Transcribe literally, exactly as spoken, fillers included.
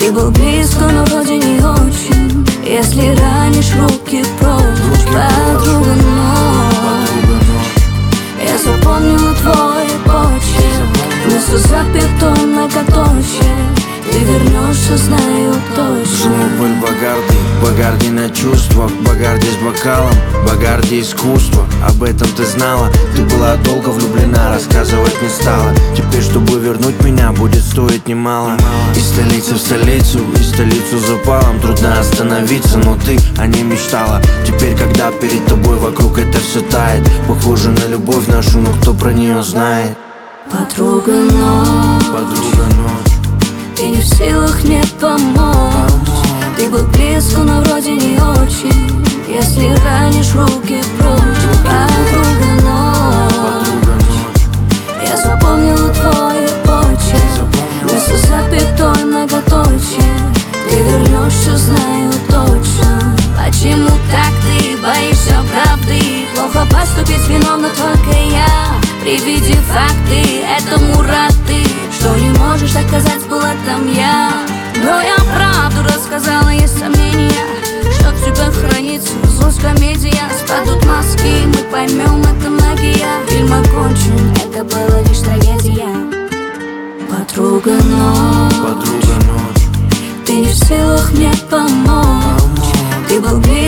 Ты был близко, но вроде не очень. Если ранишь, руки прочь, подруга ночь. Я запомнила твой почерк, вместо запятой многоточие. Ты вернешься, знаю точно. Был Багарди, Багарди на чувствах, Багарди с бокалом, Багарди искусство. Об этом ты знала, ты была долго влюблена, рассказывать не стала. Теперь, чтобы вернуть меня, будет стоить немало. Из столицы в столицу, из столицу запалом. Трудно остановиться, но ты о ней мечтала. Теперь, когда перед тобой вокруг это все тает, похоже на любовь нашу, но кто про нее знает? Подруга ночь, Подруга ночь. ты не в силах мне помочь. Ты был близко, но вроде не очень. Если ранишь, руки прочь, подруга ночь. Я запомнила твой почерк, вместо запятой многоточие. Ты вернешься, знаю точно. Почему так ты боишься правды? Плохо поступить виновна только я. При виде факты, этому рад ты, что не можешь отказать, была там я. Но я правду рассказала, есть сомнения, что тебя хранится злость, комедия. Спадут маски, мы поймем, это магия. Фильм окончен, это была лишь трагедия. Подруга ночь, Подруга ночь. ты не в силах мне помочь. Ты был близко,